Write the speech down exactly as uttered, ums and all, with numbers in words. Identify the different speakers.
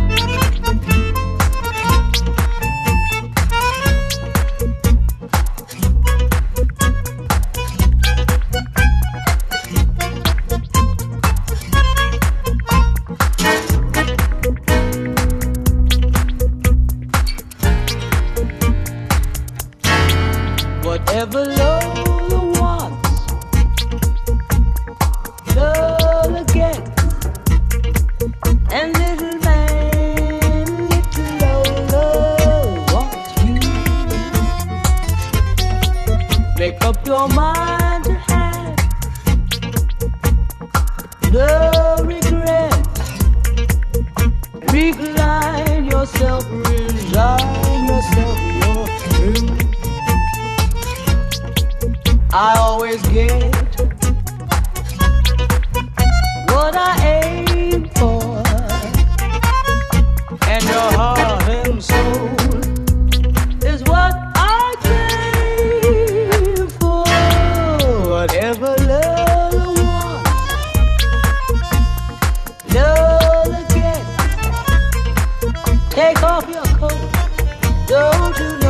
Speaker 1: Whatever Lola wants, Lola gets. And little man, little Lola wants you. Make up your mind to have no regrets. Recline yourself, resign yourself, you're through. I always get what I aim for, and your heart and soul is what I crave for. Whatever Lola wants, Lola gets. Take off your coat, don't you know?